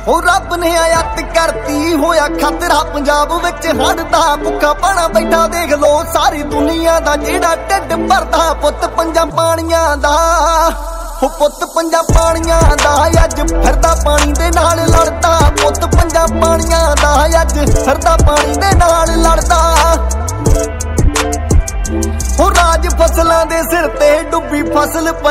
हो रब ने आयत करती होया खतरा पंजाब विच हड़ दा भुखा पाना बैठा देख लो सारी दुनिया दा जेड़ा ढिड भरदा पुत पंजां पानियां दा हो पुत पंजां पानियां दा अज फिरदा पानी दे नाल लड़दा पुत पंजां पानियां दा अज फिरदा पानी दे नाल लड़दा हो राज फसलां दे सिर ते डुब्बी फसल